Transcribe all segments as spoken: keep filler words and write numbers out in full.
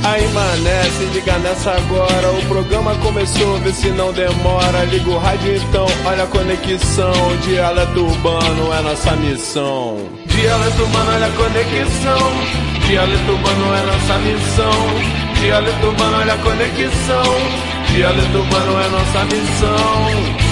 Aí mané, se liga nessa agora, o programa começou, vê se não demora. Liga o rádio então, olha a conexão. Dialeto urbano é nossa missão. Dialeto urbano, olha a conexão. Dialeto urbano é nossa missão. Dialeto urbano, olha a conexão. Dialeto urbano é nossa missão.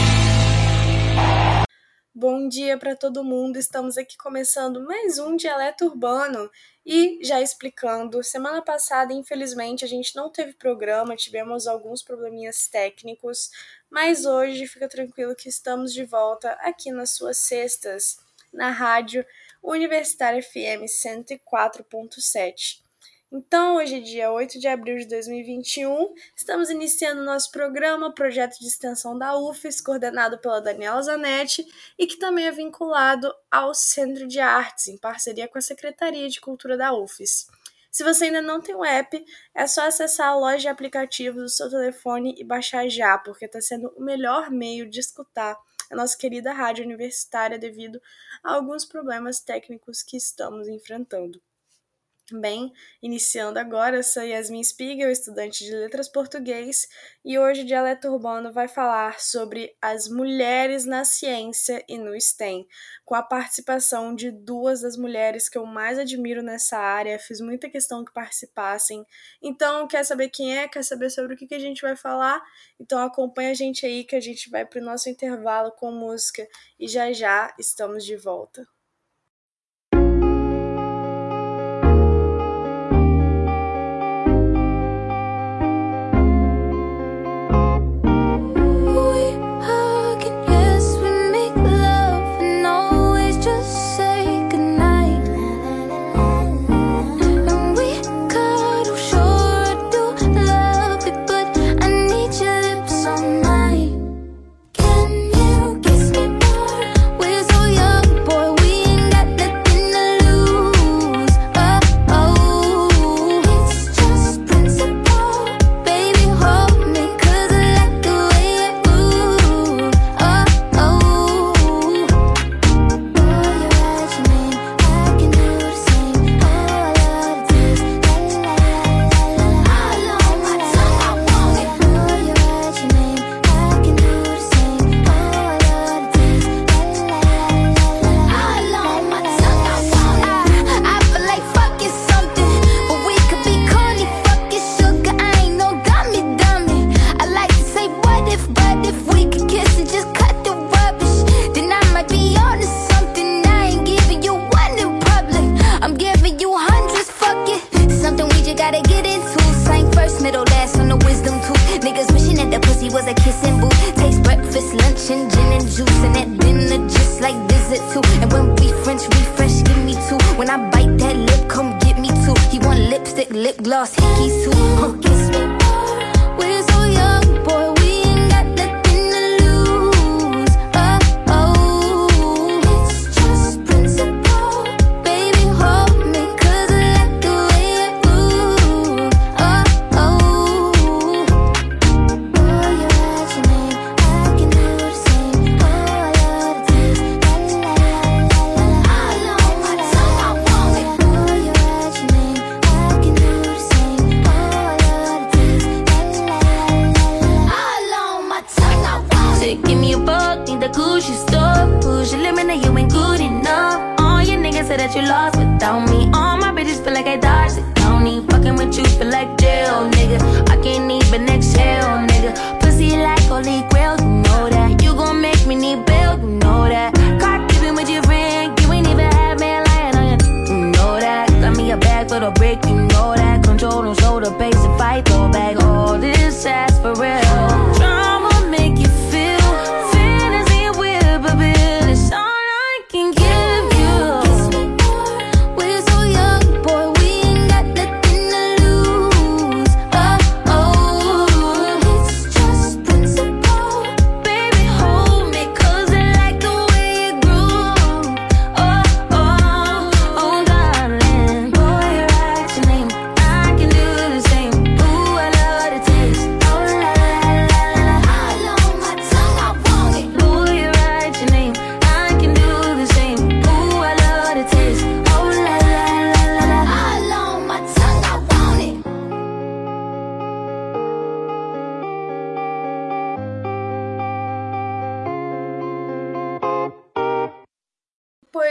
Bom dia para todo mundo, estamos aqui começando mais um Dialeto Urbano e já explicando, semana passada infelizmente a gente não teve programa, tivemos alguns probleminhas técnicos, mas hoje fica tranquilo que estamos de volta aqui nas suas sextas, na rádio Universitária F M cento e quatro ponto sete. Então, hoje é dia oito de abril de dois mil e vinte e um, estamos iniciando nosso programa, projeto de extensão da U F E S, coordenado pela Daniela Zanetti e que também é vinculado ao Centro de Artes, em parceria com a Secretaria de Cultura da U F E S. Se você ainda não tem o app, é só acessar a loja de aplicativos do seu telefone e baixar já, porque está sendo o melhor meio de escutar a nossa querida rádio universitária devido a alguns problemas técnicos que estamos enfrentando. Bem, iniciando agora, eu sou Yasmin Spiegel, estudante de Letras Português, e hoje o Dialeto Urbano vai falar sobre as mulheres na ciência e no STEM, com a participação de duas das mulheres que eu mais admiro nessa área, fiz muita questão que participassem. Então, quer saber quem é? Quer saber sobre o que a gente vai falar? Então acompanha a gente aí que a gente vai para o nosso intervalo com música e já já estamos de volta.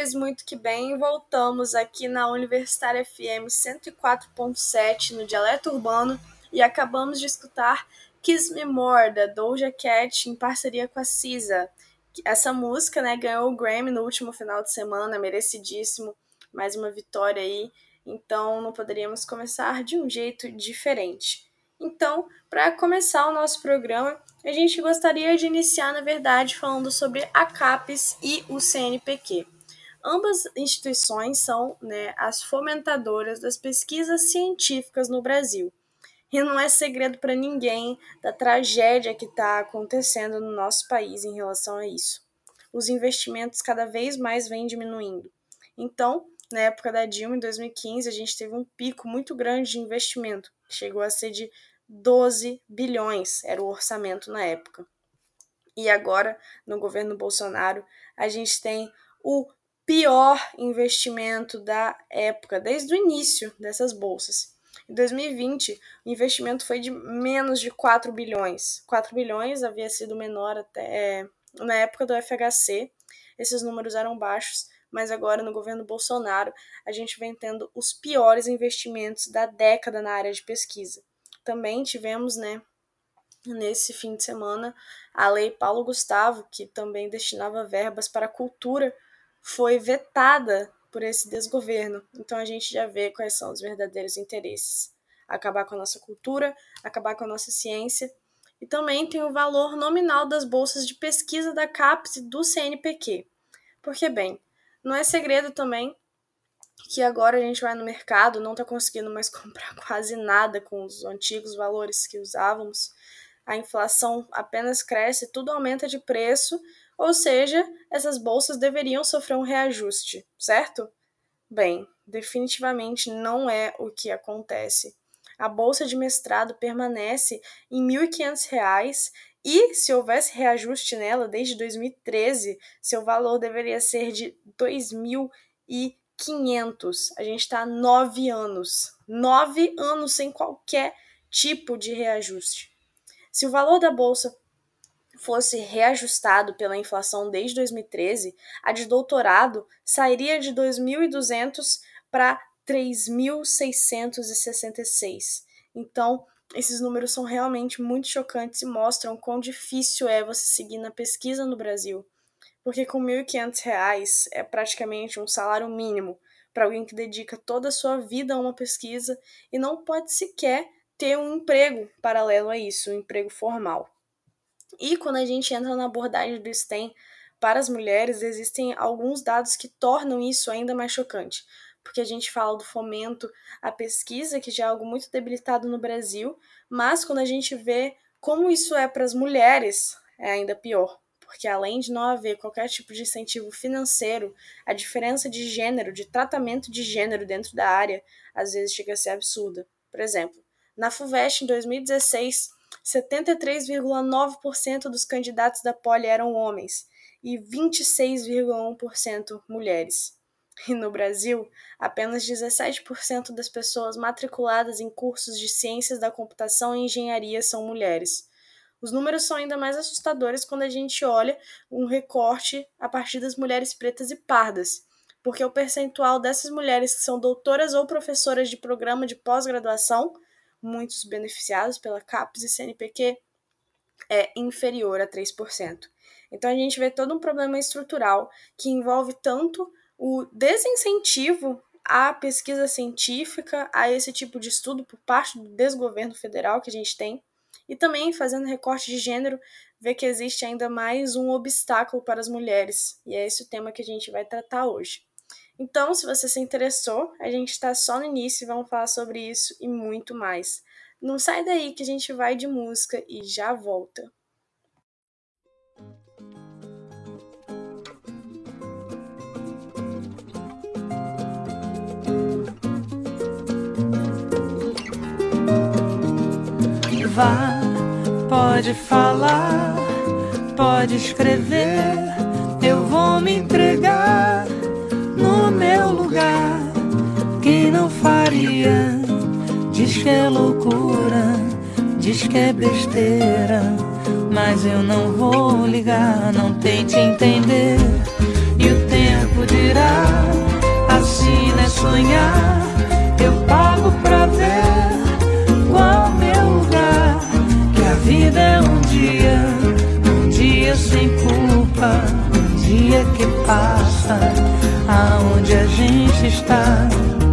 vocês muito que bem. Voltamos aqui na Universitária F M cento e quatro ponto sete no Dialeto Urbano e acabamos de escutar Kiss Me More, da Doja Cat, em parceria com a Cisa. Essa música, né, ganhou o Grammy no último final de semana, merecidíssimo, mais uma vitória aí, então não poderíamos começar de um jeito diferente. Então, para começar o nosso programa, a gente gostaria de iniciar, na verdade, falando sobre a CAPES e o C N P Q. Ambas instituições são, né, as fomentadoras das pesquisas científicas no Brasil. E não é segredo para ninguém da tragédia que está acontecendo no nosso país em relação a isso. Os investimentos cada vez mais vêm diminuindo. Então, na época da Dilma, em dois mil e quinze, a gente teve um pico muito grande de investimento. Chegou a ser de doze bilhões, era o orçamento na época. E agora, no governo Bolsonaro, a gente tem o pior investimento da época, desde o início dessas bolsas. Em dois mil e vinte, o investimento foi de menos de quatro bilhões. quatro bilhões havia sido menor até é, na época do F H C. Esses números eram baixos, mas agora no governo Bolsonaro a gente vem tendo os piores investimentos da década na área de pesquisa. Também tivemos, né, nesse fim de semana, a Lei Paulo Gustavo, que também destinava verbas para a cultura, foi vetada por esse desgoverno. Então a gente já vê quais são os verdadeiros interesses. Acabar com a nossa cultura, acabar com a nossa ciência. E também tem o valor nominal das bolsas de pesquisa da CAPES e do C N P Q. Porque, bem, não é segredo também que agora a gente vai no mercado, não está conseguindo mais comprar quase nada com os antigos valores que usávamos. A inflação apenas cresce, tudo aumenta de preço, ou seja, essas bolsas deveriam sofrer um reajuste, certo? Bem, definitivamente não é o que acontece. A bolsa de mestrado permanece em mil e quinhentos reais e, se houvesse reajuste nela desde dois mil e treze, seu valor deveria ser de dois mil e quinhentos. A gente está há nove anos. Nove anos sem qualquer tipo de reajuste. Se o valor da bolsa fosse reajustado pela inflação desde dois mil e treze, a de doutorado sairia de dois mil e duzentos para três mil seiscentos e sessenta e seis. Então, esses números são realmente muito chocantes e mostram quão difícil é você seguir na pesquisa no Brasil. Porque com mil e quinhentos reais é praticamente um salário mínimo para alguém que dedica toda a sua vida a uma pesquisa e não pode sequer ter um emprego paralelo a isso, um emprego formal. E quando a gente entra na abordagem do STEM para as mulheres, existem alguns dados que tornam isso ainda mais chocante, porque a gente fala do fomento à pesquisa, que já é algo muito debilitado no Brasil, mas quando a gente vê como isso é para as mulheres, é ainda pior, porque além de não haver qualquer tipo de incentivo financeiro, a diferença de gênero, de tratamento de gênero dentro da área, às vezes chega a ser absurda. Por exemplo, na FUVEST, em dois mil e dezesseis, setenta e três vírgula nove por cento dos candidatos da Poli eram homens e vinte e seis vírgula um por cento mulheres. E no Brasil, apenas dezessete por cento das pessoas matriculadas em cursos de ciências da computação e engenharia são mulheres. Os números são ainda mais assustadores quando a gente olha um recorte a partir das mulheres pretas e pardas, porque o percentual dessas mulheres que são doutoras ou professoras de programa de pós-graduação, muitos beneficiados pela CAPES e C N P Q, é inferior a três por cento. Então a gente vê todo um problema estrutural que envolve tanto o desincentivo à pesquisa científica, a esse tipo de estudo por parte do desgoverno federal que a gente tem, e também, fazendo recorte de gênero, vê que existe ainda mais um obstáculo para as mulheres, e é esse o tema que a gente vai tratar hoje. Então, se você se interessou, a gente está só no início e vamos falar sobre isso e muito mais. Não sai daí que a gente vai de música e já volta. Vá, pode falar, pode escrever, eu vou me entregar no meu lugar. Quem não faria, diz que é loucura, diz que é besteira, mas eu não vou ligar, não tente entender. E o tempo tempo dirá, assim é sonhar. Eu pago pra ver qual meu lugar. Que a vida é um dia, um dia sem culpa, um dia que passa, aonde a gente está.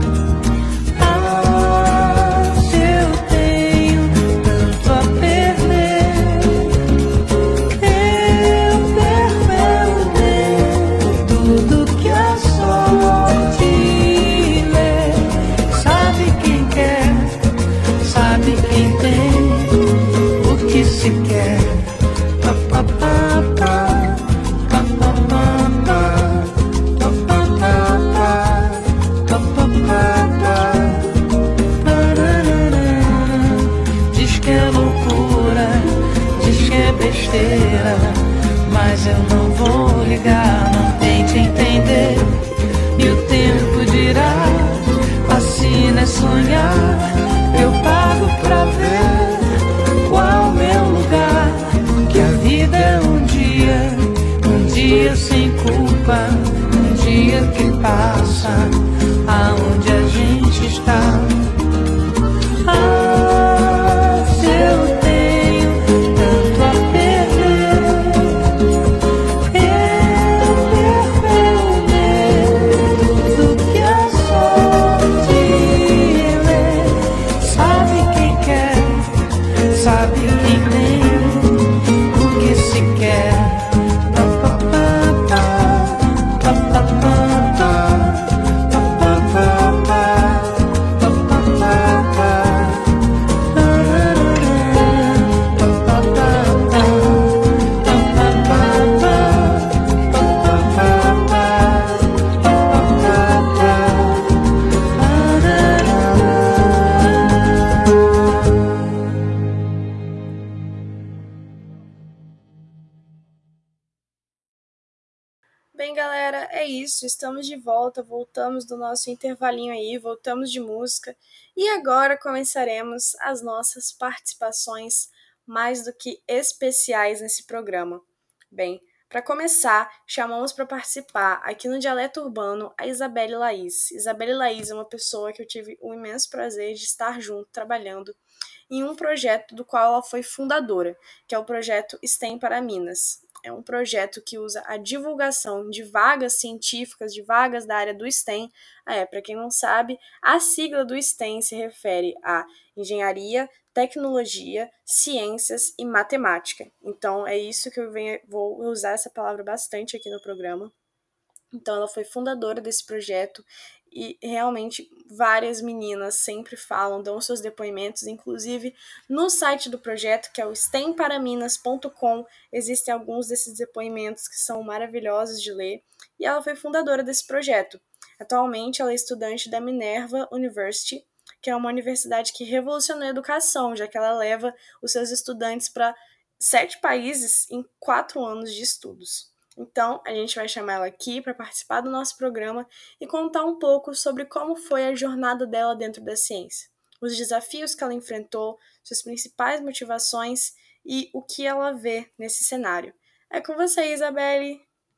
Se quer pa, pa, pa, pa, pa, pa, pa, pa, pa, pa, pa, pa. Diz que é loucura, diz que é besteira, mas eu não vou ligar, não tente entender. E o tempo dirá, assim é sonhar. Eu pago pra ver qual meu lugar, que a vida é um dia, um dia sem culpa, um dia que passa, aonde a gente está. Ah, se eu tenho tanto a perder, eu perco o medo do que a sorte lê. Sabe quem quer, sabe quem tem o que se quer. Pa, pa, pa, pa, pa, pa, pa, pa, pa, pa, pa, pa, pa, Bem, galera, é isso. Estamos de volta, voltamos do nosso intervalinho aí, voltamos de música e agora começaremos as nossas participações mais do que especiais nesse programa. Bem, para começar, chamamos para participar aqui no Dialeto Urbano a Isabelle Laís. Isabelle Laís é uma pessoa que eu tive o imenso prazer de estar junto, trabalhando em um projeto do qual ela foi fundadora, que é o projeto STEM para Minas. É um projeto que usa a divulgação de vagas científicas, de vagas da área do STEM. Ah, é, para quem não sabe, a sigla do STEM se refere a engenharia, tecnologia, ciências e matemática. Então, é isso que eu venho, vou usar essa palavra bastante aqui no programa. Então, ela foi fundadora desse projeto e realmente várias meninas sempre falam, dão seus depoimentos, inclusive no site do projeto, que é o stem para minas ponto com, existem alguns desses depoimentos que são maravilhosos de ler, e ela foi fundadora desse projeto. Atualmente, ela é estudante da Minerva University, que é uma universidade que revolucionou a educação, já que ela leva os seus estudantes para sete países em quatro anos de estudos. Então, a gente vai chamar ela aqui para participar do nosso programa e contar um pouco sobre como foi a jornada dela dentro da ciência, os desafios que ela enfrentou, suas principais motivações e o que ela vê nesse cenário. É com você, Isabelle!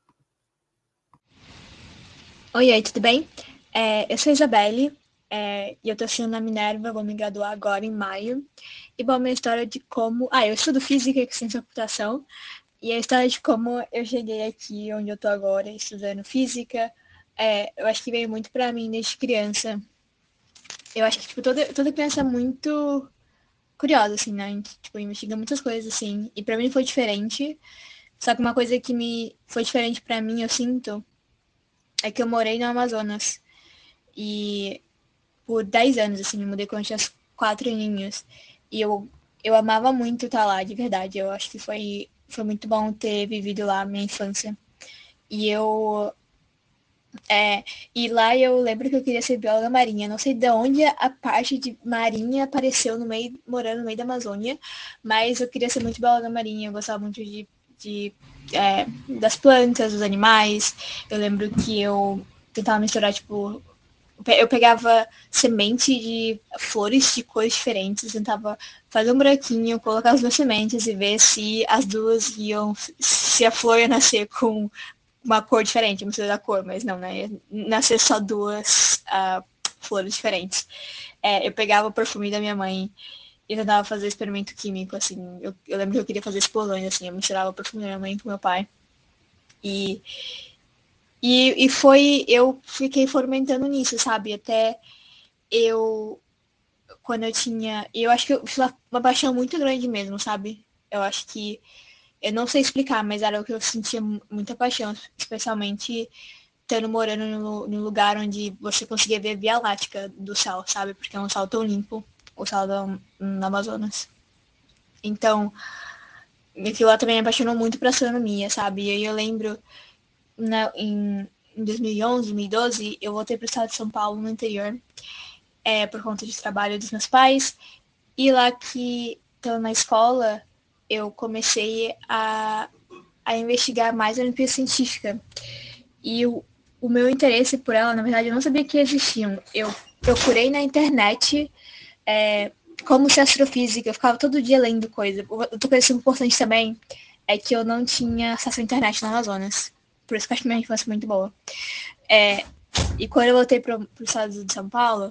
Oi, oi, tudo bem? É, eu sou a Isabelle é, e eu tô estudando na Minerva, vou me graduar agora em maio. E, bom, minha história de como... Ah, eu estudo Física e Ciência da Computação. E a história de como eu cheguei aqui onde eu tô agora, estudando Física, é, eu acho que veio muito pra mim desde criança. Eu acho que, tipo, toda, toda criança é muito curiosa, assim, né? A gente, tipo, investiga muitas coisas, assim. E pra mim foi diferente. Só que uma coisa que me foi diferente pra mim, eu sinto, é que eu morei no Amazonas. E por dez anos, assim, eu mudei quando eu tinha quatro aninhos. E eu, eu amava muito estar lá, de verdade. Eu acho que foi... Foi muito bom ter vivido lá a minha infância. E eu... É, e lá eu lembro que eu queria ser bióloga marinha. Não sei de onde a parte de marinha apareceu no meio, morando no meio da Amazônia, mas eu queria ser muito bióloga marinha. Eu gostava muito de, de é, das plantas, dos animais. Eu lembro que eu tentava misturar, tipo... Eu pegava semente de flores de cores diferentes, tentava fazer um buraquinho, colocar as duas sementes e ver se as duas iam, se a flor ia nascer com uma cor diferente, a mistura da cor, mas não, né? Ia nascer só duas uh, flores diferentes. É, eu pegava o perfume da minha mãe e tentava fazer experimento químico, assim. Eu, eu lembro que eu queria fazer explosões, assim. Eu misturava o perfume da minha mãe com meu pai. E, e, e foi... Eu fiquei fomentando nisso, sabe? Até eu... Quando eu tinha... Eu acho que eu fiz uma, uma paixão muito grande mesmo, sabe? Eu acho que... Eu não sei explicar, mas era o que eu sentia muita paixão, especialmente estando morando no, no lugar onde você conseguia ver a Via Láctea do sal, sabe? Porque é um sal tão limpo, o sal do, no Amazonas. Então, aquilo lá também me apaixonou muito pra astronomia, sabe? E aí eu lembro, na, em, em dois mil e onze, dois mil e doze, eu voltei pro estado de São Paulo, no interior, é, por conta de trabalho dos meus pais. E lá que, então, na escola, eu comecei a, a investigar mais a Olimpíada Científica. E o, o meu interesse por ela, na verdade, eu não sabia que existiam. Eu procurei na internet é, como ser astrofísica, eu ficava todo dia lendo coisa. Outra coisa importante também é que eu não tinha acesso à internet no Amazonas. Por isso que eu acho que minha infância foi muito boa. É, e quando eu voltei para o estado de São Paulo,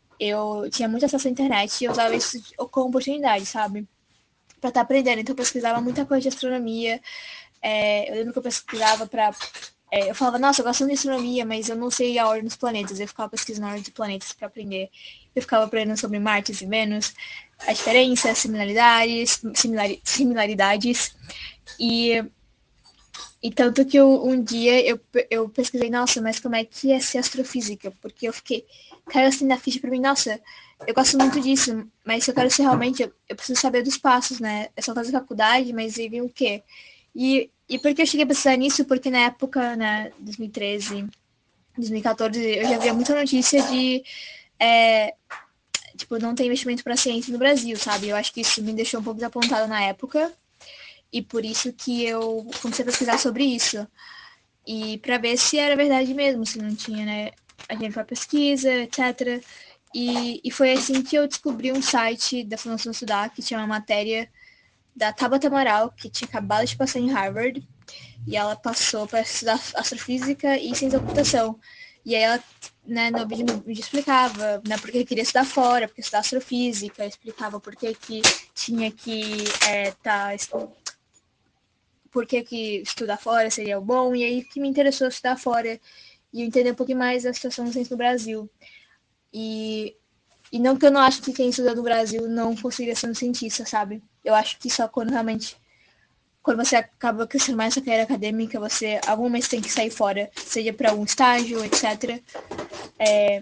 eu tinha muito acesso à internet e eu usava isso como oportunidade, sabe? Para estar aprendendo. Então eu pesquisava muita coisa de astronomia. É, eu lembro que eu pesquisava para... É, eu falava, nossa, eu gosto de astronomia, mas eu não sei a ordem dos planetas. Eu ficava pesquisando a ordem de planetas para aprender. Eu ficava aprendendo sobre Marte e Vênus, as diferenças, similaridades, similari similaridades. E, e tanto que eu, um dia eu, eu pesquisei, nossa, mas como é que é ser astrofísica? Porque eu fiquei, caiu assim na ficha para mim, nossa, eu gosto muito disso, mas se eu quero ser realmente, eu, eu preciso saber dos passos, né? É só fazer faculdade, mas aí vem o quê? E, e por que eu cheguei a pensar nisso? Porque na época, né, dois mil e treze, dois mil e quatorze, eu já via muita notícia de, é, tipo, não ter investimento para ciência no Brasil, sabe? Eu acho que isso me deixou um pouco desapontada na época, e por isso que eu comecei a pesquisar sobre isso. E para ver se era verdade mesmo, se não tinha, né, a gente para pesquisa, etcétera. E, e foi assim que eu descobri um site da Fundação Estudar, que tinha uma matéria da Tabata Amaral, que tinha acabado de passar em Harvard, e ela passou para estudar astrofísica e ciência da computação. E aí ela, né, no vídeo, no vídeo explicava, né, porque queria estudar fora, porque estudar astrofísica, explicava por que que tinha que é, tá, por que que estudar fora seria o bom, e aí que me interessou estudar fora e entender um pouquinho mais da situação da ciência no Brasil. E, e não que eu não acho que quem estuda no Brasil não conseguiria ser um cientista, sabe? Eu acho que só quando realmente, quando você acaba crescendo mais essa carreira acadêmica, você algum momento tem que sair fora, seja para algum estágio, etcétera. É,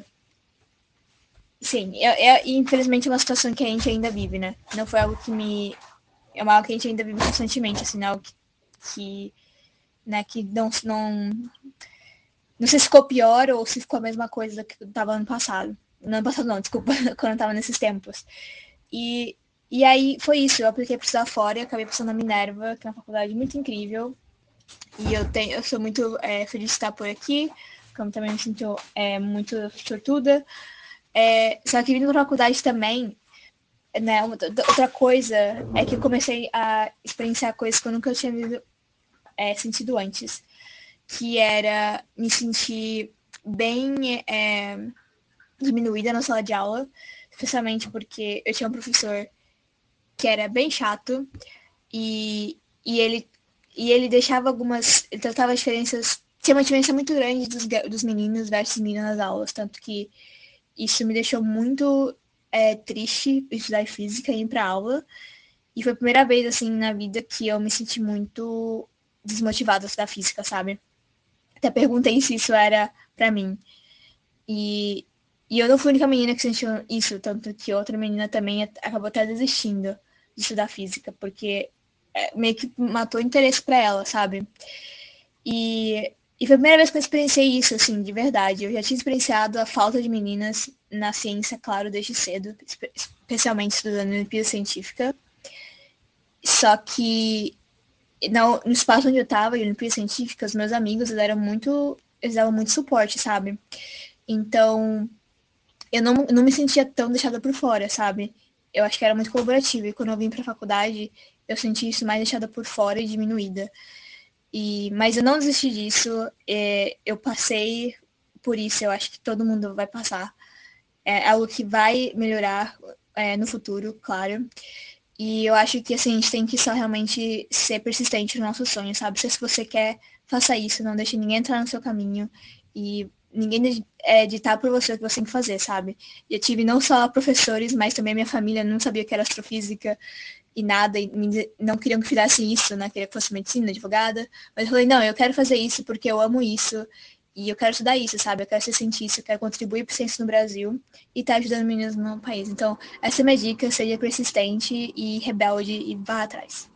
sim, é, é, infelizmente é uma situação que a gente ainda vive, né? Não foi algo que me... É algo que a gente ainda vive constantemente, assim, algo que, que, né, que não, não... Não sei se ficou pior ou se ficou a mesma coisa que estava ano passado. No ano passado não, desculpa, quando eu estava nesses tempos. E... E aí foi isso, eu apliquei para estudar fora e acabei passando na Minerva, que é uma faculdade muito incrível. E eu, tenho, eu sou muito é, feliz de estar por aqui, como também me sinto é, muito sortuda. É, só que vindo para a faculdade também, né, outra coisa é que eu comecei a experienciar coisas que eu nunca tinha visto, é, sentido antes. Que era me sentir bem é, diminuída na sala de aula, especialmente porque eu tinha um professor que era bem chato, e, e, ele, e ele deixava algumas... Ele tratava as diferenças... Tinha uma diferença muito grande dos, dos meninos versus meninas nas aulas, tanto que isso me deixou muito é, triste estudar física e ir pra aula, e foi a primeira vez, assim, na vida que eu me senti muito desmotivada a estudar física, sabe? Até perguntei se isso era pra mim. E, e eu não fui a única menina que sentiu isso, tanto que outra menina também acabou até desistindo de estudar física, porque meio que matou o interesse pra ela, sabe? E, e foi a primeira vez que eu experienciei isso, assim, de verdade. Eu já tinha experienciado a falta de meninas na ciência, claro, desde cedo, especialmente estudando Olimpíada Científica. Só que no, no espaço onde eu tava, em Olimpíada Científica, os meus amigos, eles eram muito, eles davam muito suporte, sabe? Então, eu não, não me sentia tão deixada por fora, sabe? Eu acho que era muito colaborativo. E quando eu vim pra faculdade, eu senti isso mais deixada por fora e diminuída. E, mas eu não desisti disso, é, eu passei por isso, eu acho que todo mundo vai passar. É algo que vai melhorar é, no futuro, claro. E eu acho que assim, a gente tem que só realmente ser persistente no nosso sonho, sabe? Se você quer, faça isso, não deixe ninguém entrar no seu caminho e ninguém é, ditar por você o que você tem que fazer, sabe? Eu tive não só professores, mas também a minha família não sabia que era astrofísica e nada, e não queriam que fizesse isso, né? Queria que fosse medicina, advogada. Mas eu falei, não, eu quero fazer isso porque eu amo isso e eu quero estudar isso, sabe? Eu quero ser cientista, eu quero contribuir para a ciência no Brasil e estar tá ajudando meninas no meu país. Então, essa é a minha dica, seja persistente e rebelde e vá atrás.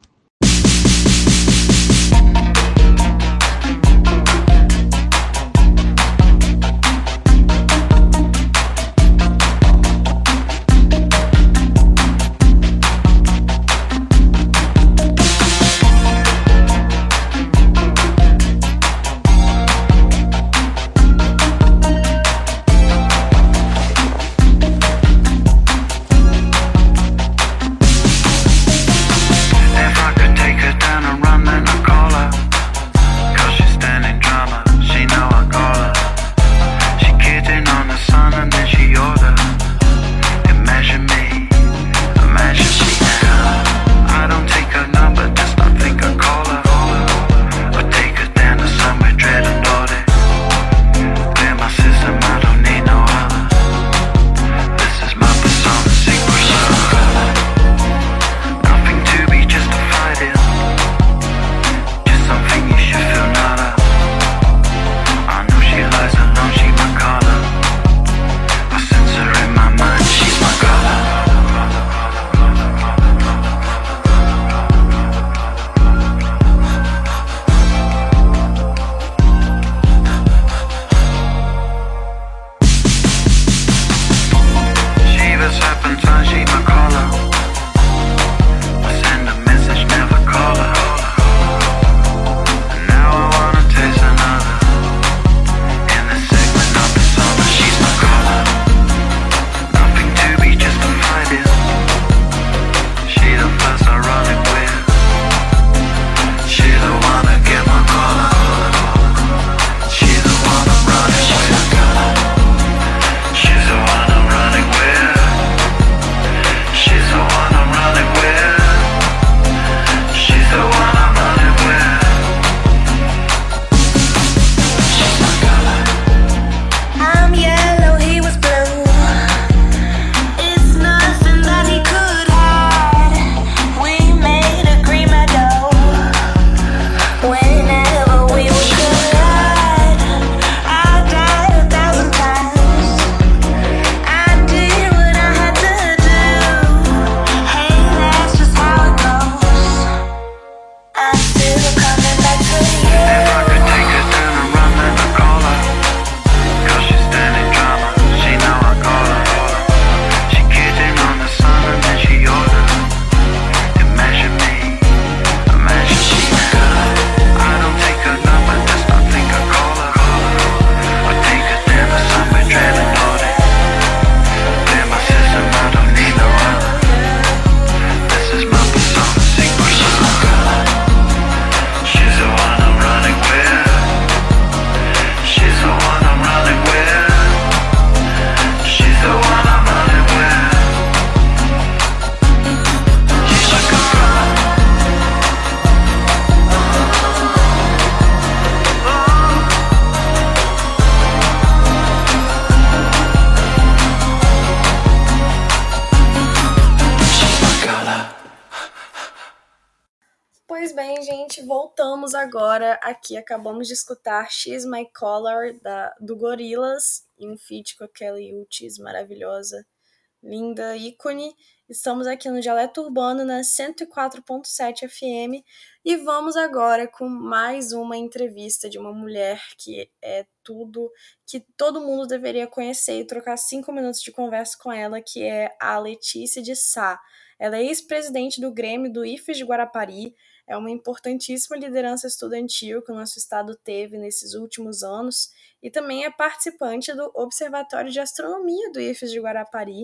Pois bem, gente, voltamos agora aqui. Acabamos de escutar She's My Color, da, do Gorillaz, em um feat com a Kelly Uchis, maravilhosa, linda, ícone. Estamos aqui no Dialeto Urbano, na cento e quatro ponto sete F M, e vamos agora com mais uma entrevista de uma mulher que é tudo, que todo mundo deveria conhecer e trocar cinco minutos de conversa com ela, que é a Letícia de Sá. Ela é ex-presidente do Grêmio do I F E S de Guarapari, é uma importantíssima liderança estudantil que o nosso estado teve nesses últimos anos e também é participante do Observatório de Astronomia do I F E S de Guarapari.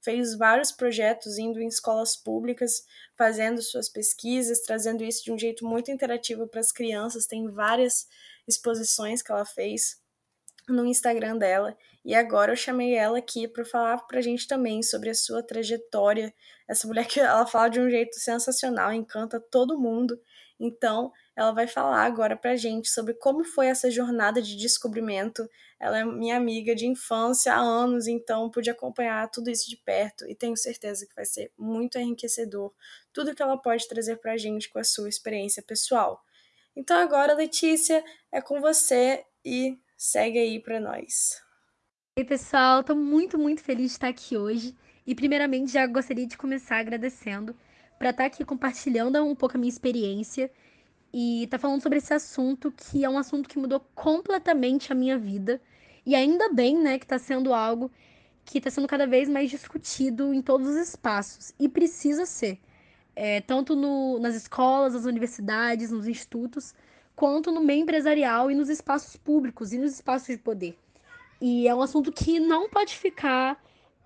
fez vários projetos indo em escolas públicas, fazendo suas pesquisas, trazendo isso de um jeito muito interativo para as crianças. Tem várias exposições que ela fez no Instagram dela, e agora eu chamei ela aqui para falar pra gente também sobre a sua trajetória. Essa mulher que ela fala de um jeito sensacional, encanta todo mundo. Então, ela vai falar agora pra gente sobre como foi essa jornada de descobrimento. Ela é minha amiga de infância há anos, então pude acompanhar tudo isso de perto e tenho certeza que vai ser muito enriquecedor tudo que ela pode trazer pra gente com a sua experiência pessoal. Então agora, Letícia, é com você e segue aí pra nós. Oi, pessoal, tô muito, muito feliz de estar aqui hoje. E primeiramente já gostaria de começar agradecendo para estar aqui compartilhando um pouco a minha experiência e tá falando sobre esse assunto que é um assunto que mudou completamente a minha vida. E ainda bem, né, que tá sendo algo que tá sendo cada vez mais discutido em todos os espaços. E precisa ser. É, tanto no, nas escolas, nas universidades, nos institutos, quanto no meio empresarial e nos espaços públicos e nos espaços de poder. E é um assunto que não pode ficar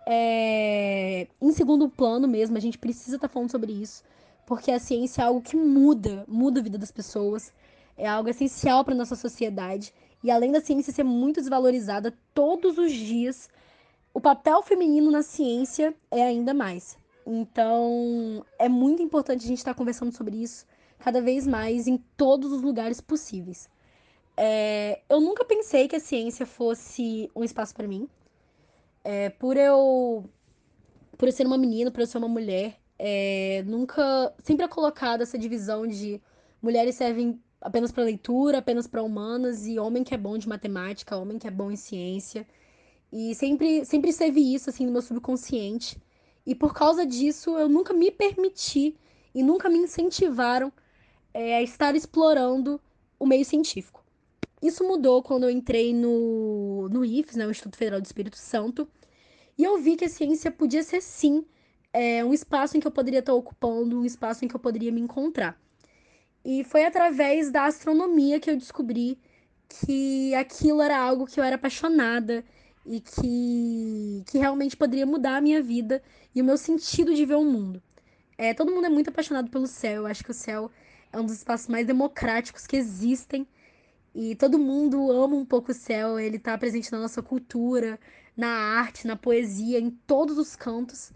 é, em segundo plano mesmo. A gente precisa estar falando sobre isso, porque a ciência é algo que muda, muda a vida das pessoas. É algo essencial para nossa sociedade. E além da ciência ser muito desvalorizada, todos os dias o papel feminino na ciência é ainda mais. Então, é muito importante a gente estar conversando sobre isso cada vez mais em todos os lugares possíveis. É, eu nunca pensei que a ciência fosse um espaço para mim. É, por eu por eu ser uma menina, por eu ser uma mulher, é, nunca sempre é colocada essa divisão de mulheres servem apenas para leitura, apenas para humanas e homem que é bom de matemática, homem que é bom em ciência. E sempre sempre esteve isso assim no meu subconsciente. E por causa disso, eu nunca me permiti e nunca me incentivaram é, a estar explorando o meio científico. Isso mudou quando eu entrei no, no I F E S, né, o Instituto Federal do Espírito Santo, e eu vi que a ciência podia ser, sim, é, um espaço em que eu poderia estar ocupando, um espaço em que eu poderia me encontrar. E foi através da astronomia que eu descobri que aquilo era algo que eu era apaixonada e que, que realmente poderia mudar a minha vida e o meu sentido de ver o mundo. É, todo mundo é muito apaixonado pelo céu, eu acho que o céu é um dos espaços mais democráticos que existem. E todo mundo ama um pouco o céu, ele tá presente na nossa cultura, na arte, na poesia, em todos os cantos.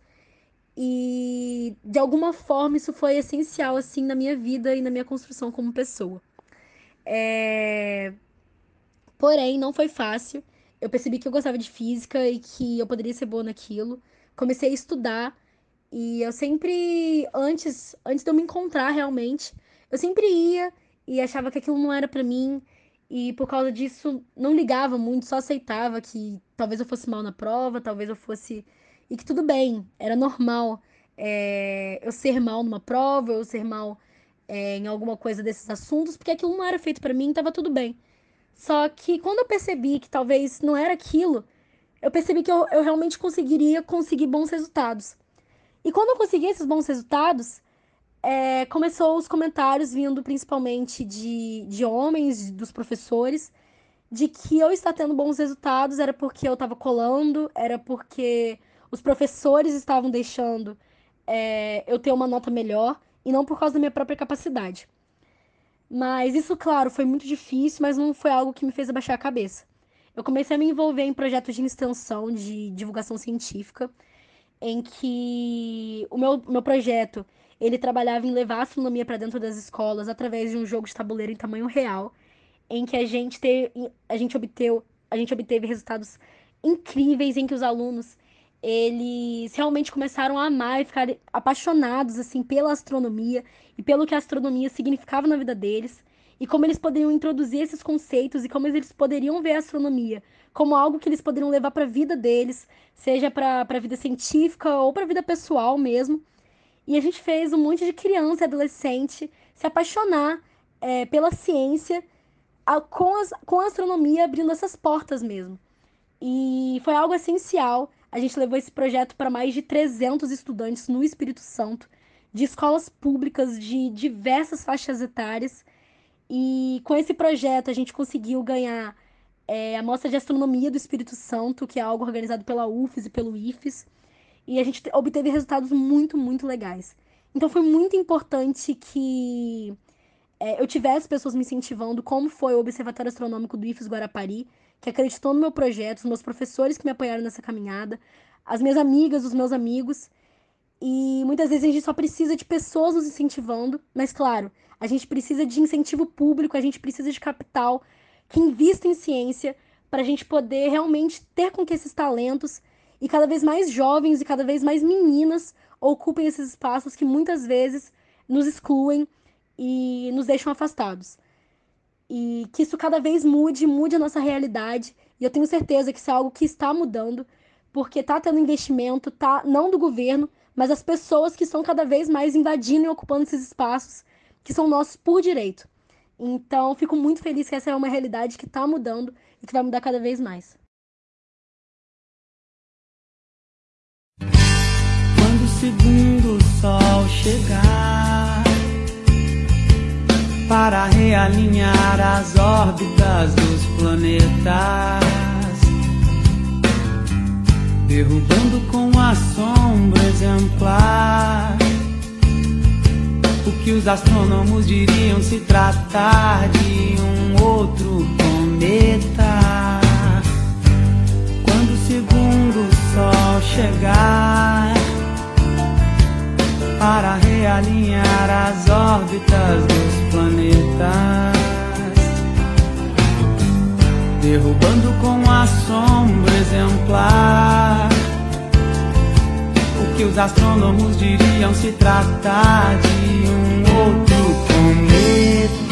E de alguma forma isso foi essencial assim na minha vida e na minha construção como pessoa. É... Porém, não foi fácil. Eu percebi que eu gostava de física e que eu poderia ser boa naquilo. Comecei a estudar e eu sempre, antes, antes de eu me encontrar realmente, eu sempre ia e achava que aquilo não era pra mim. E por causa disso, não ligava muito, só aceitava que talvez eu fosse mal na prova, talvez eu fosse. E que tudo bem, era normal é, eu ser mal numa prova, eu ser mal é, em alguma coisa desses assuntos, porque aquilo não era feito pra mim, tava tudo bem. Só que quando eu percebi que talvez não era aquilo, eu percebi que eu, eu realmente conseguiria conseguir bons resultados. E quando eu consegui esses bons resultados, é, começou os comentários vindo principalmente de, de homens, dos professores, de que eu estar tendo bons resultados era porque eu estava colando, era porque os professores estavam deixando é, eu ter uma nota melhor, e não por causa da minha própria capacidade. Mas isso, claro, foi muito difícil, mas não foi algo que me fez abaixar a cabeça. Eu comecei a me envolver em projetos de extensão, de divulgação científica, em que o meu, meu projeto ele trabalhava em levar a astronomia para dentro das escolas através de um jogo de tabuleiro em tamanho real, em que a gente, te, a gente, obteu, a gente obteve resultados incríveis, em que os alunos eles realmente começaram a amar e ficar apaixonados assim pela astronomia e pelo que a astronomia significava na vida deles e como eles poderiam introduzir esses conceitos e como eles poderiam ver a astronomia como algo que eles poderiam levar para a vida deles, seja para a vida científica ou para a vida pessoal mesmo. E a gente fez um monte de criança e adolescente se apaixonar é, pela ciência a, com, as, com a astronomia abrindo essas portas mesmo. E foi algo essencial. A gente levou esse projeto para mais de trezentos estudantes no Espírito Santo, de escolas públicas de diversas faixas etárias. E com esse projeto a gente conseguiu ganhar é, a Mostra de Astronomia do Espírito Santo, que é algo organizado pela U F E S e pelo I F E S. e a gente obteve resultados muito, muito legais. Então foi muito importante que é, eu tivesse pessoas me incentivando, como foi o Observatório Astronômico do I F E S Guarapari, que acreditou no meu projeto, os meus professores que me apoiaram nessa caminhada, as minhas amigas, os meus amigos. E muitas vezes a gente só precisa de pessoas nos incentivando, mas claro, a gente precisa de incentivo público, a gente precisa de capital que invista em ciência para a gente poder realmente ter com que esses talentos e cada vez mais jovens e cada vez mais meninas ocupem esses espaços que muitas vezes nos excluem e nos deixam afastados. E que isso cada vez mude, mude a nossa realidade. E eu tenho certeza que isso é algo que está mudando, porque está tendo investimento, tá, não do governo, mas as pessoas que estão cada vez mais invadindo e ocupando esses espaços que são nossos por direito. Então, fico muito feliz que essa é uma realidade que está mudando e que vai mudar cada vez mais. Quando o segundo sol chegar para realinhar as órbitas dos planetas, derrubando com a sombra exemplar o que os astrônomos diriam se tratar de um outro cometa. Quando o segundo sol chegar para realinhar as órbitas dos planetas, derrubando com a sombra exemplar o que os astrônomos diriam se tratar de um outro cometa.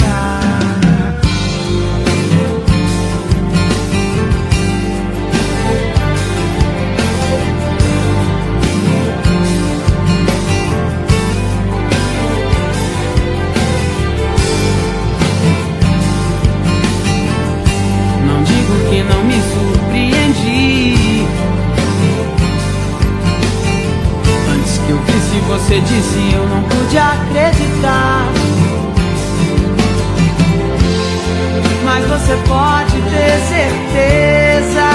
Não digo que não me surpreendi antes que eu visse você disse, eu não pude acreditar. Mas você pode ter certeza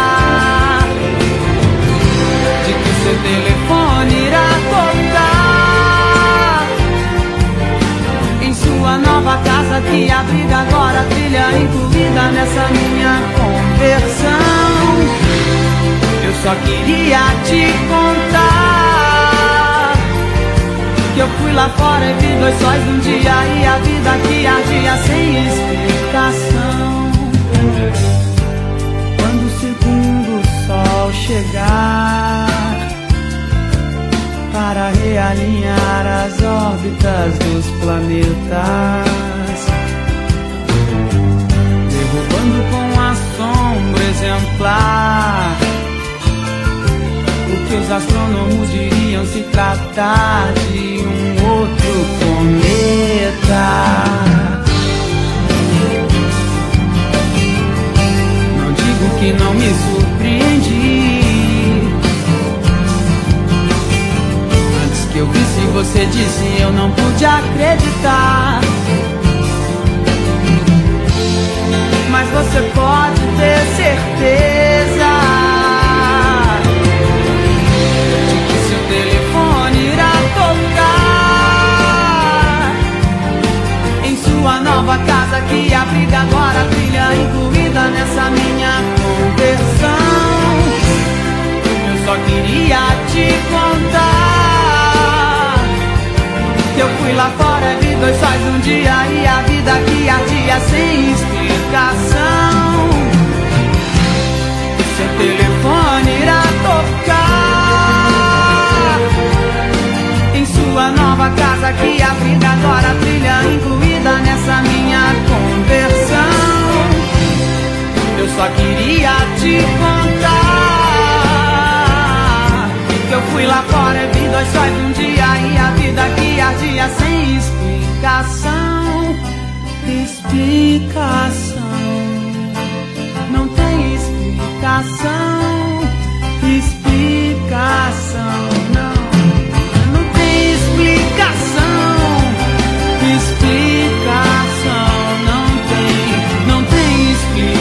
de que seu telefone irá tocar em sua nova casa que abriga agora a trilha incluída nessa minha conversão. Eu só queria te contar que eu fui lá fora e vi dois sóis num dia e a vida que ardia sem explicação. Quando o segundo sol chegar para realinhar as órbitas dos planetas, derrubando com a sombra exemplar o que os astrônomos diriam se tratar de um outro cometa. Não digo que não me surpreendi antes que eu visse você disse, eu não pude acreditar. Mas você pode ter certeza de que seu telefone irá tocar em sua nova casa que abriga agora a trilha incluída nessa minha conversão. Eu só queria te contar que eu fui lá fora e vi dois sóis num dia e a vida que ardia sem explicação. Seu telefone irá tocar em sua nova casa que abriga agora a trilha incluída nessa minha conversão. Eu só queria te contar que eu fui lá fora e vi dois sóis num dia e a vida que ardia sem explicação. Explicação, não tem explicação. Explicação, não, não tem explicação. Explicação, não tem, não tem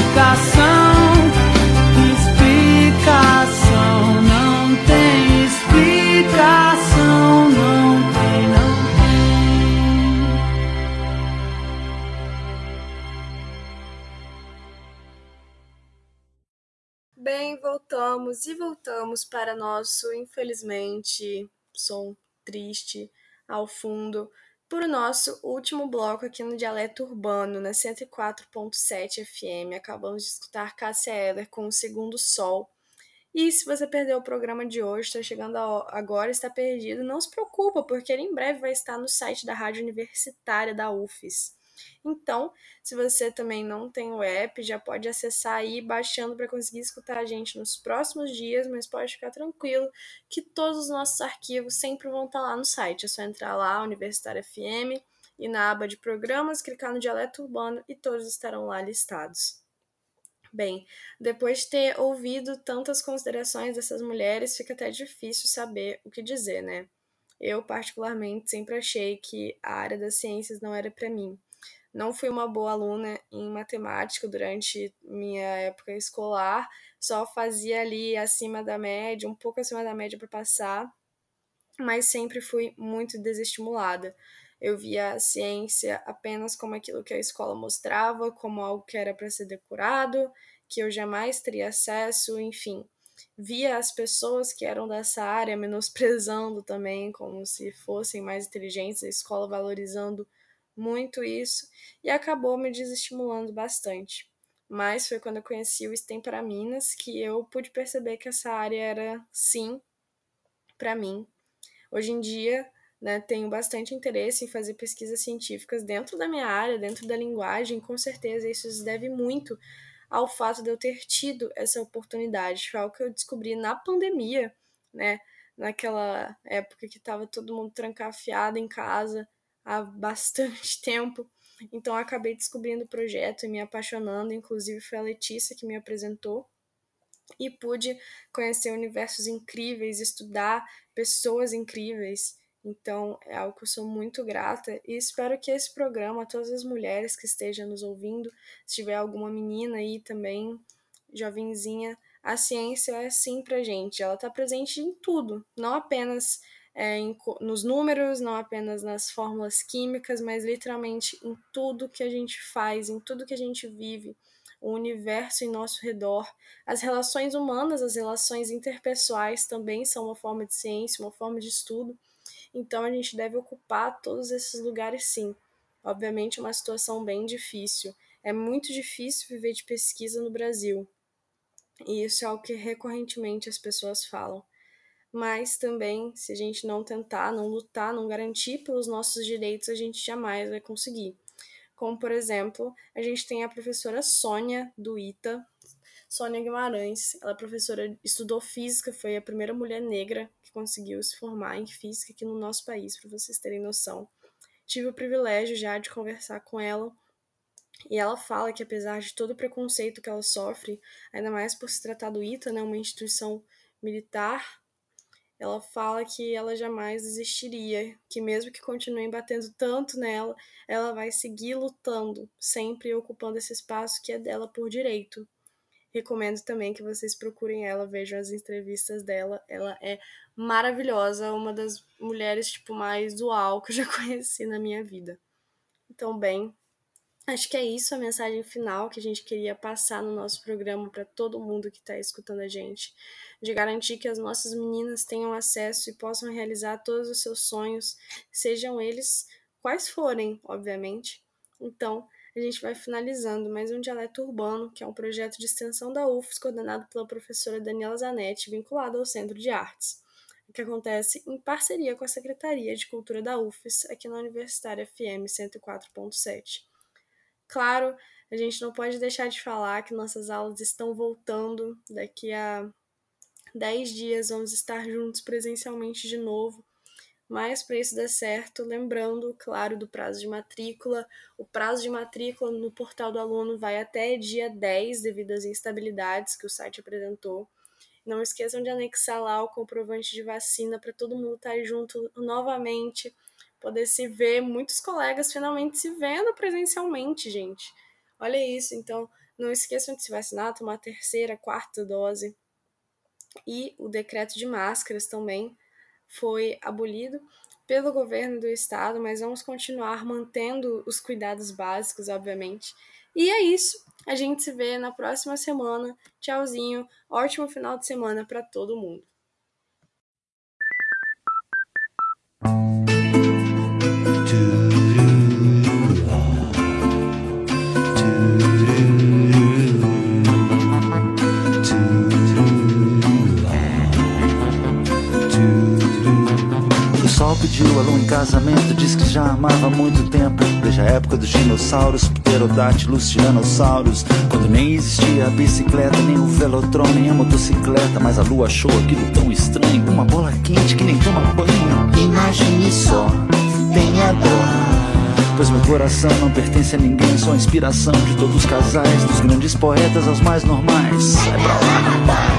explicação. Explicação, não tem explicação. Bem, voltamos e voltamos para nosso, infelizmente, som triste ao fundo, para o nosso último bloco aqui no Dialeto Urbano, na cento e quatro ponto sete F M. Acabamos de escutar Cássia Eller com O Segundo Sol. E se você perdeu o programa de hoje, está chegando agora, está perdido, não se preocupa, porque ele em breve vai estar no site da Rádio Universitária da U F S. Então, se você também não tem o app, já pode acessar aí, baixando para conseguir escutar a gente nos próximos dias, mas pode ficar tranquilo que todos os nossos arquivos sempre vão estar lá no site. É só entrar lá, Universitária F M, e na aba de programas, clicar no Dialeto Urbano e todos estarão lá listados. Bem, depois de ter ouvido tantas considerações dessas mulheres, fica até difícil saber o que dizer, né? Eu, particularmente, sempre achei que a área das ciências não era para mim. Não fui uma boa aluna em matemática durante minha época escolar, só fazia ali acima da média, um pouco acima da média para passar, mas sempre fui muito desestimulada. Eu via a ciência apenas como aquilo que a escola mostrava, como algo que era para ser decorado, que eu jamais teria acesso, enfim. Via as pessoas que eram dessa área menosprezando também, como se fossem mais inteligentes, a escola valorizando muito isso, e acabou me desestimulando bastante. Mas foi quando eu conheci o STEM para Minas que eu pude perceber que essa área era, sim, para mim. Hoje em dia, né, tenho bastante interesse em fazer pesquisas científicas dentro da minha área, dentro da linguagem, com certeza isso se deve muito ao fato de eu ter tido essa oportunidade. Foi algo que eu descobri na pandemia, né, naquela época que estava todo mundo trancafiado em casa há bastante tempo. Então, eu acabei descobrindo o projeto e me apaixonando, inclusive foi a Letícia que me apresentou, e pude conhecer universos incríveis, estudar pessoas incríveis. Então, é algo que eu sou muito grata e espero que esse programa, todas as mulheres que estejam nos ouvindo, se tiver alguma menina aí também, jovenzinha, a ciência é sim pra gente, ela está presente em tudo, não apenas é, em, nos números, não apenas nas fórmulas químicas, mas literalmente em tudo que a gente faz, em tudo que a gente vive, o universo em nosso redor. As relações humanas, as relações interpessoais também são uma forma de ciência, uma forma de estudo. Então a gente deve ocupar todos esses lugares sim. Obviamente é uma situação bem difícil. É muito difícil viver de pesquisa no Brasil. E isso é algo que recorrentemente as pessoas falam. Mas também, se a gente não tentar, não lutar, não garantir pelos nossos direitos, a gente jamais vai conseguir. Como, por exemplo, a gente tem a professora Sônia, do ITA, Sônia Guimarães. Ela é professora, estudou física, foi a primeira mulher negra que conseguiu se formar em física aqui no nosso país, para vocês terem noção. Tive o privilégio já de conversar com ela, e ela fala que apesar de todo o preconceito que ela sofre, ainda mais por se tratar do ITA, né, uma instituição militar, ela fala que ela jamais desistiria, que mesmo que continuem batendo tanto nela, ela vai seguir lutando, sempre ocupando esse espaço que é dela por direito. Recomendo também que vocês procurem ela, vejam as entrevistas dela. Ela é maravilhosa, uma das mulheres tipo mais uau que eu já conheci na minha vida. Então, bem, acho que é isso a mensagem final que a gente queria passar no nosso programa para todo mundo que está escutando a gente, de garantir que as nossas meninas tenham acesso e possam realizar todos os seus sonhos, sejam eles quais forem, obviamente. Então, a gente vai finalizando mais um Dialeto Urbano, que é um projeto de extensão da U F S, coordenado pela professora Daniela Zanetti, vinculado ao Centro de Artes, que acontece em parceria com a Secretaria de Cultura da U F S, aqui na Universitária F M cento e quatro ponto sete. Claro, a gente não pode deixar de falar que nossas aulas estão voltando. Daqui a dez dias vamos estar juntos presencialmente de novo. Mas para isso dar certo, lembrando, claro, do prazo de matrícula. O prazo de matrícula no portal do aluno vai até dia dez, devido às instabilidades que o site apresentou. Não esqueçam de anexar lá o comprovante de vacina para todo mundo estar junto novamente, poder se ver, muitos colegas finalmente se vendo presencialmente, gente. Olha isso, então não esqueçam de se vacinar, tomar a terceira, quarta dose. E o decreto de máscaras também foi abolido, pelo governo do estado, mas vamos continuar mantendo os cuidados básicos, obviamente. E é isso. A gente se vê na próxima semana. Tchauzinho. Ótimo final de semana para todo mundo. O sol pediu a lua em casamento, diz que já amava há muito tempo, desde a época dos dinossauros, pterodátilos, tiranossauros, quando nem existia a bicicleta, nem o velotrão, nem a motocicleta. Mas a lua achou aquilo tão estranho, uma bola quente que nem toma banho. Imagine só, tenha dó, pois meu coração não pertence a ninguém, sou a inspiração de todos os casais, dos grandes poetas aos mais normais. Sai pra lá, rapaz.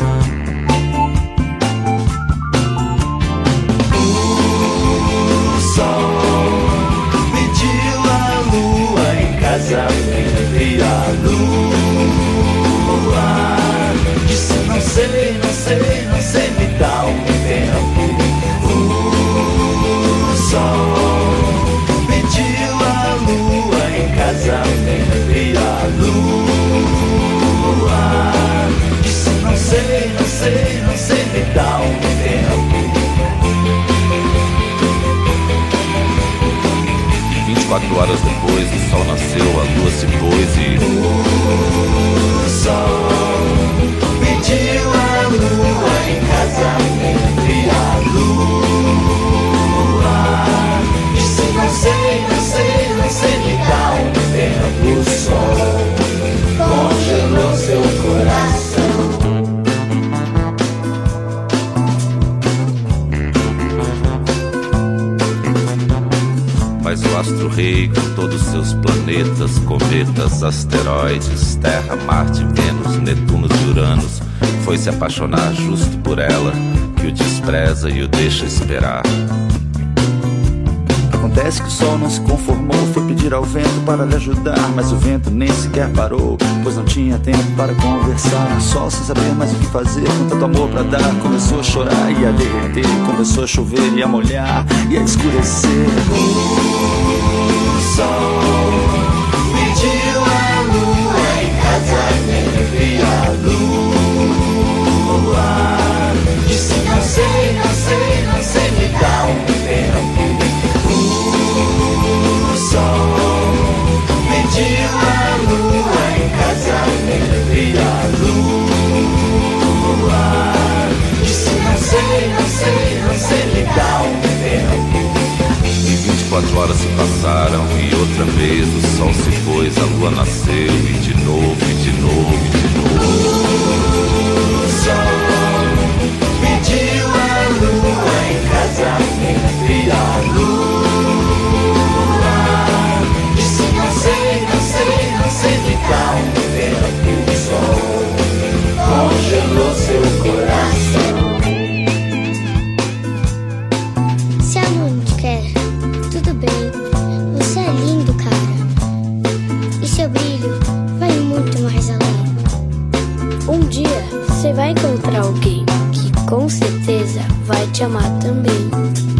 Casamento e a lua disse não sei, não sei, não sei, me dá um tempo. O sol pediu a lua em casamento e a lua disse não sei, não sei, não sei, me dá um tempo. vinte e quatro horas depois, o sol nasceu, a lua se pôs e... O sol pediu a lua em casamento e a lua disse não sei, não sei, não sei, me dá um tempo. O sol congelou seu coração. Mas o astro-rei, com todos seus planetas, cometas, asteroides, Terra, Marte, Vênus, Netuno e Uranus, foi se apaixonar justo por ela, que o despreza e o deixa esperar. Acontece que o sol não se conformou, foi pedir ao vento para lhe ajudar, mas o vento nem sequer parou, pois não tinha tempo para conversar. O sol, sem saber mais o que fazer, com tanto amor pra dar, começou a chorar e a derreter, começou a chover e a molhar e a escurecer. O sol pediu a lua em casamento e a lua disse não sei, não sei, não sei, me dá um tempo. O sol pediu a lua em casamento e a lua disse não sei, não sei, não sei, me dá um tempo. E vinte e quatro horas se passaram e outra vez o sol se pôs, a lua nasceu e de novo, e de novo, e de novo. O sol pediu a lua em casamento e a lua disse não sei, não sei, não sei, me dá um tempo. O sol congelou seu coração. Se a lua te quer, tudo bem, você é lindo, cara. E seu brilho vai muito mais além. Um dia você vai encontrar alguém que com certeza vai te amar também.